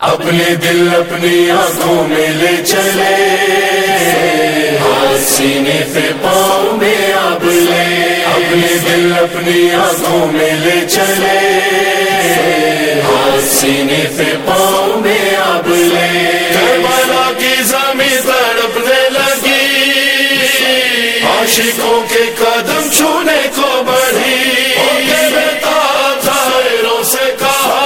اپنے دل اپنی آنکھوں میں لے چلے، ہاتھ سینے پہ پاؤں میں اب لے، اپنے دل اپنی آنکھوں میں لے چلے، ہاتھ سینے پہ پاؤں میں اب لے۔ کربلا کی زمین تڑپنے لگی، عاشقوں کے قدم چھونے کو بڑھی، سے کہا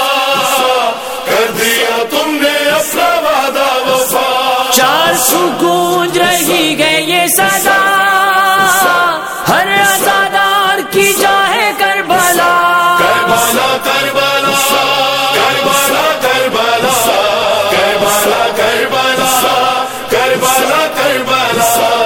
کر دیا تم نے اپنا وعدہ وفا۔ چار سو گونج رہی ہے یہ صدا، ہر عزادار کی جاہ کربلا، کربلا کربلا کربلا کربلا کربلا کربلا کربلا کربلا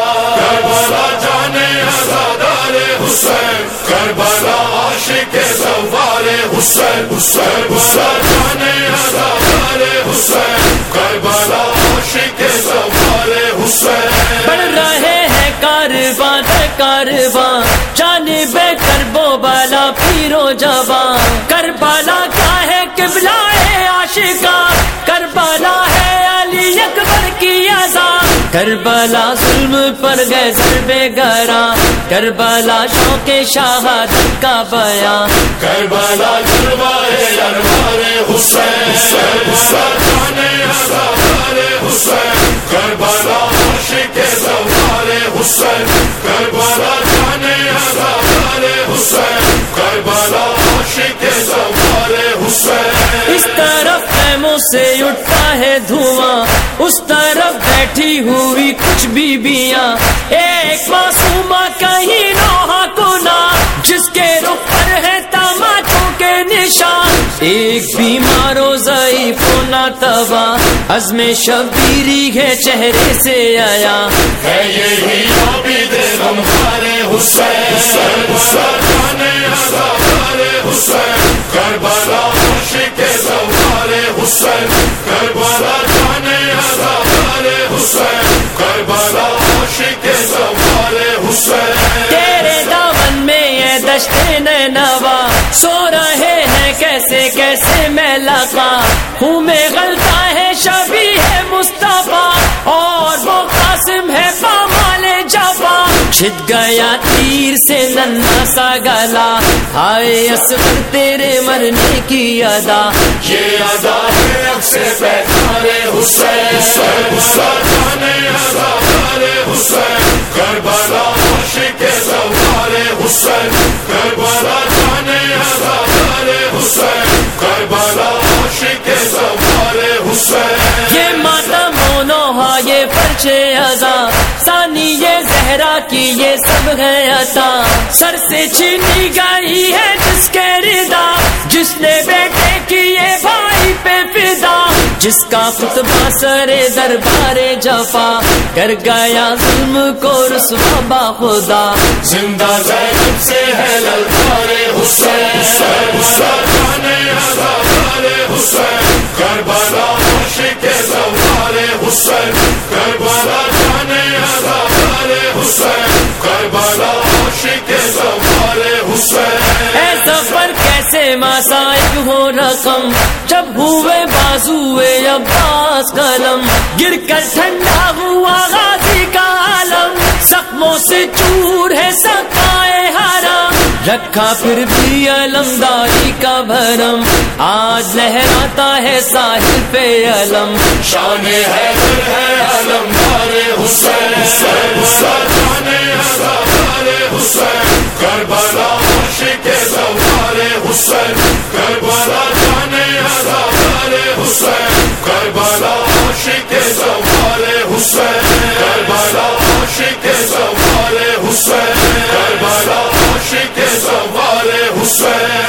کربلا جانے عزادار حسین، کربلا عاشق سوار حسین، کربلا جانے عزادار حسین، کربلا عاشق سوار حسین۔ بڑھ رہے ہیں کارواں در کارواں، جانب کرب و بلا پیرو جوان، کربلا کا ہے قبلہ عاشقاں، کربلا ہے علی اکبر کی اذان، کربلا ظلم پر گئے ضرب گراں، کربلا شوق شہادت کا بیان، کربلا جلوائے انوار حسین، کربلا جانے عزادار حسین، کربلا عاشق سوار حسین، کربلا جانے عزادار حسین، کربلا عاشق سوار حسین۔ اس طرف خیموں سے اٹھتا ہے دھواں، اس طرف بیٹھی ہوئی کچھ بیویاں، ایک معصومہ کہیں نوحہ کنا، جس کے رخ پر ہے تماچوں کے نشان، ایک بیمار و ضعیف و ناتواں، عزم شبیری ہے چہرے سے آیا، ہے یہی عابد غمخوار حسین، کربلا جانے عزادار حسین، کربلا عاشق سوار حسین، کربلا جانے عزادار حسین، کربلا عاشق سوار حسین۔ تیرے دامن میں یہ دشت نینوا، سو رہے ہیں کیسے کیسے میں لقا، خون میں غلطہ ہے شبیہ مصطفیٰ، اور وہ قاسم ہے پامال جفا، چھت گیا تیر سے ننھا سا گلا، ہائے اصغر تیرے مرنے کی ادا، یہ ادا ہے عکس پیغام حسین، کربلا جانے عزادار حسین، کربلا عاشق سوار حسین، کربلا جانے عزادار حسین، کربلا عاشق سوار حسین۔ یہ ماتم و نوحہ یہ فرش ازاں، ثانی یہ زہرا کی یہ سب ہے عطا، سر سے چھینی گئی ہے جس کے ردا، جس نے بیٹے کیے بھائی پہ فدا، جس کا خطبہ سر دربار جفا، کر گیا ظلم کو رسوا با خدا، زندہ زینب سے ہے للکار حسین، کربلا جانے عزادار حسین، کربلا عاشق سوار حسین، کربلا جانے عزادار حسین، کربلا عاشق سوار حسین۔ اے سفر کیسے مصائب ہو رقم، جب ہوئے بازوئے عباس قلم، گر کر ٹھنڈا ہوا غازی کا عالم، زخموں سے چور ہے سقائے حرام، رکھا پھر بھی علمداری کا بھرم، آج لہراتا ہے ساحل پہ علم، شان حیدر ہے علمدار حسین، کربلا جانے عزادار حسین، کربلا عاشق سوار حسین، کربلا جانے عزادار حسین، کربلا عاشق سوار حسین، کربلا عاشق سوار حسین، کربلا عاشق سوار حسین۔